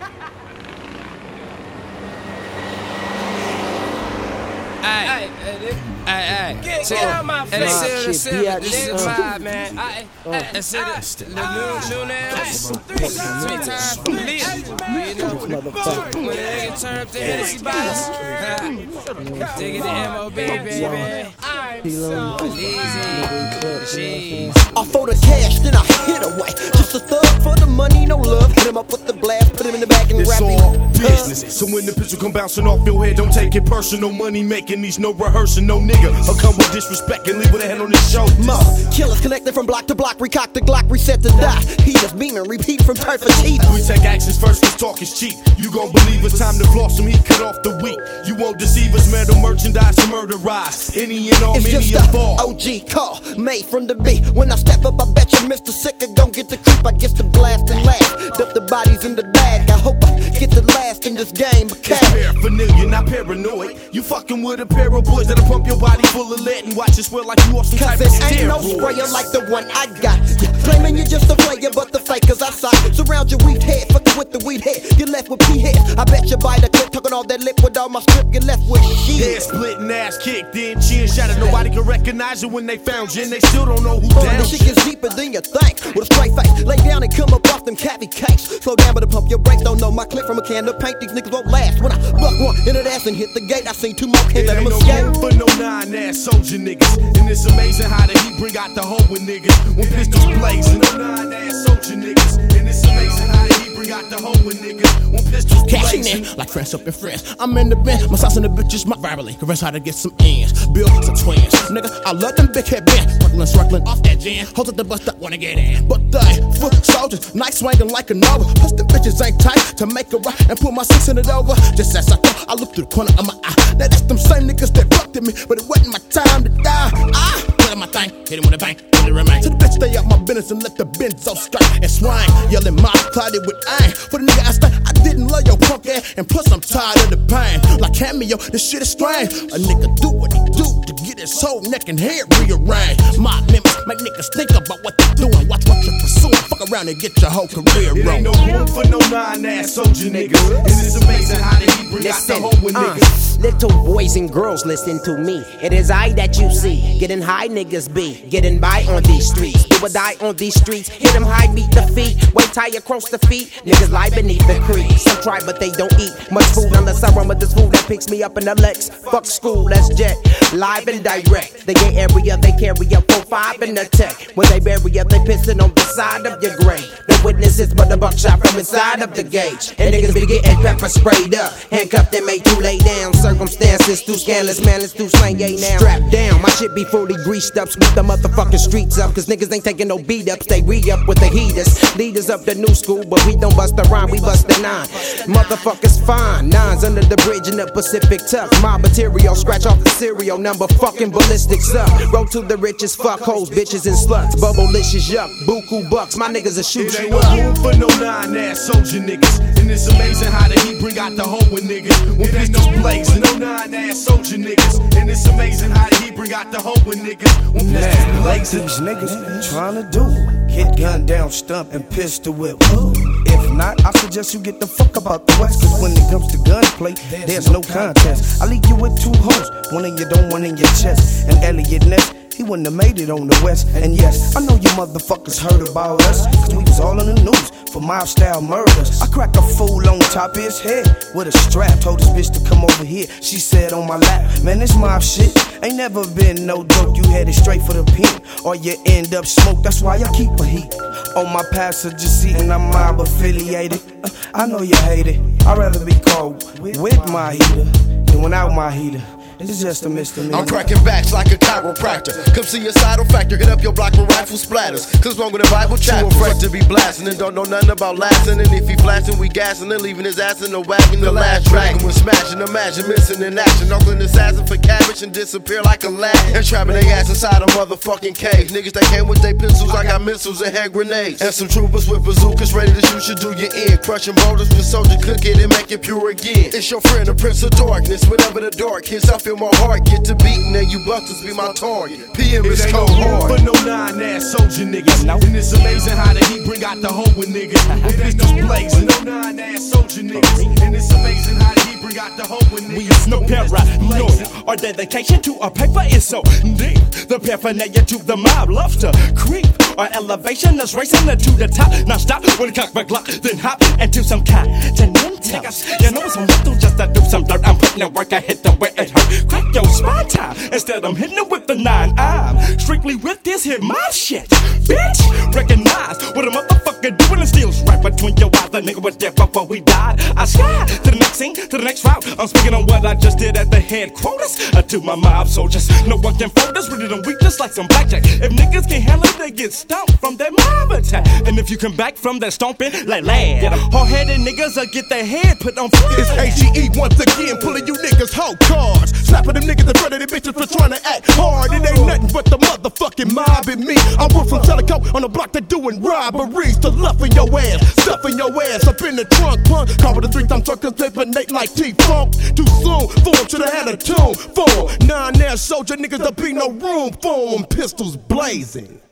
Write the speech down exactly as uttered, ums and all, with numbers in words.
Ay, ay, ay, get out my face. This is my man. That's it. The new, new nails. Three times leave. You know, when they get turned up to Hennessy bottles. Dig it to M O B, baby. Easy. Off for the cash, then I hit away. Just a thug for the money, no love. Hit him up with the blast, put him in the back and rap all business. So when the pistol come bouncing off your head, don't take it personal. Money making these no rehearsing, no nigga. I'll come with disrespect and leave with a hand on his shoulder. Mo, killers connected from block to block, recock the Glock, reset to die. Heat is beaming, repeat from turf for teeth. We take actions first, cause talk is cheap. You gon' believe it's time to floss some heat, cut off the weak. You won't deceive us, metal merchandise to murderize. Any and all, it's many just involved. a O G call, made from the beat. When I step up, I bet you Mister Sicker gon' get the creep. I guess the blast and laugh, dump the bodies in the bag. I hope I get the last in this game. It's paraphernalia, not paranoid. You fucking with a pair of boys that'll pump your body full of lead and watch it swell like you off some type of steroid. Cause it ain't no sprayer like the one I got. Yeah, claiming you're just a player, but the fakers I saw. Surround your weed head, fucking with the weed head. You're left with P head. I bet you buy the clip, talking all that lip with all my strip. You're left with shit. Head splitting, ass kicked, then chin shattered. Nobody can recognize you when they found you, and they still don't know who oh, down. The shit gets deeper than you think. With a straight face, lay down and come up off them cabbie cakes. Slow down, but to pump your brakes. Don't know my clip from a can of paint. These niggas won't last. When I buck one in the ass and hit the gate, I seen two more, can't let them no escape. For no nine ass soldier niggas, and it's amazing how the heat bring out the hoe in niggas when pistols blazing. No nine ass soldier niggas, and it's amazing how the heat bring out the hoe in niggas when pistols Cashing blazing. in like friends up in friends. I'm in the band, my sauce and the bitches, my verbally. Converse how to get some ends. Build some twins, nigga. I love them big head bands, struggling, struggling off that gin. Hold up the bus stop, wanna get in, but they foot soldiers, night swinging like a Nova. Plus the bitches ain't tight to make a right and put my six in it over. Just as I thought, I looked through the corner of my eye. Now that's them same niggas that fucked at me, but it wasn't my time to die. Ah, put my thing, hit him with a bang, let it remain. So the bitch stay out my business and let the benzo strike and swing. Yelling my clouded with aim. For the nigga I stay, I didn't love your punk ass, and plus I'm tired of the pain. Like Cameo, this shit is strange. A nigga do what he do to get his whole neck and head rearranged. My members make niggas think about what they doing. Watch what you're pursuing. Fuck around and get your whole career It wrong. ain't no room for no nine ass soldier niggas. And it's amazing how the heat bring out the Listen, hoe in uh, niggas. little boys and girls, listen to me. It is I that you see. Getting high niggas be. Getting by on these streets. Do or die on these streets. Hit them high, beat the feet. Weight tie across the feet. Niggas lie beneath the creek. Some try but they don't eat much food unless I run with this food that picks me up in the Lex. Fuck school, let's jet. Live and direct. They get area, they carry up four five in the tech. When they bury up, they pissing on the side of your grave. The witnesses but the buckshot from inside of the gauge. And niggas be getting pepper sprayed up. Handcuffed and made to lay down. Circumstances too scandalous, man, it's too slang, yay now. Strapped down, my shit be fully greased up. Sweep the motherfucking streets up. Cause niggas ain't taking no beat ups. They re-up with the heaters. Leaders up the new school, but we don't bust a rhyme, we bust a nine. Motherfuckers fine. Nines under the bridge in the Pacific tough. My material, scratch off the serial number. Fucking ballistics up. Roll to the richest, fuck hoes, bitches and sluts. Bubblicious yuck, buku bucks. My niggas will shoot It ain't you no up. room for no nine ass soldier niggas. And it's amazing how the heat bring out the hoe in niggas when pistols blazing. No nine ass soldier niggas. And it's amazing how the heat bring out the hoe in niggas when pistols blazing. These niggas trying to do hit gun down, stump, and pistol whip. If not, I suggest you get the fuck up out the west. Cause when it comes to gunplay, there's no contest. I leave you with two hoes, one in your dome, one in your chest. And Elliot Ness, he wouldn't have made it on the west. And yes, I know you motherfuckers heard about us, cause we was all in the news for mob style murders. I crack a fool on top of his head with a strap. Told this bitch to come over here, she said on my lap. Man, this mob shit ain't never been no joke. You headed straight for the pin, or you end up smoked. That's why I keep a heat on my passenger seat, and I'm mob affiliated. uh, I know you hate it. I'd rather be caught with my heater than without my heater. It's just a misdemeanor. I'm cracking backs like a chiropractor. Come see a sidle factor, hit up your block with rifle splatters. Cause wrong with the Bible chapter. Too afraid to be blasting and don't know nothing about lasting. And if he flashing, we gassing and leaving his ass in the wagon. The last dragon was smashing, imagine missing in action. Oakland assassin for cabbage and disappear like a lad. And trapping their ass inside a motherfucking cave. Niggas that came with their pistols, I got missiles and hand grenades. And some troopers with bazookas ready to shoot you do your end. Crushing boulders with soldier cook it and make it pure again. It's your friend, the Prince of Darkness. Whenever the dark hits, I feel my heart get to beating, and you busters be my target. P M is cold hard. For no nine ass soldier niggas. And it's amazing how the heat bring out the hope with niggas. When pistols blazing. No nine ass soldier niggas. And it's amazing how the heat bring out the hope with niggas. We is no paranoia or dedication to a paper is so deep. The paraphernalia to the mob loves to creep. Our elevation is racing to the top. Now stop when it cock my Glock, then hop into some continental. You know some little just to do some dirt. I'm putting in work, I hit them where it hurt. Crack your spine time. Instead I'm hitting it with the nine. I'm strictly with this here mob shit. Bitch, recognize what a motherfucker doing and steals right between your eyes. The nigga was there before we died. I slide to the next scene, to the next route. I'm speaking on what I just did at the headquarters. Uh, to my mob soldiers, no one can fold us. Ready to weak just like some blackjack. If niggas can't handle it, they get stomped from that mob attack. And if you come back from that stomping, like lad, get them hard-headed niggas will get their head put on fire. It's H E E once again, pulling you niggas whole cards. Slapping them niggas in front of the bitches for trying to act hard. It ain't nothing but the motherfucking mob in me. I'm Wolf from Teleco on the block, they doing robberies. To luffing your ass, stuffing your ass up in the trunk, punk. Call with a three-time truck, cause they Nate like T-Funk. Too soon, form should've had a tune. Four, nine ass soldier niggas, there be no room for them. Pistols blazing.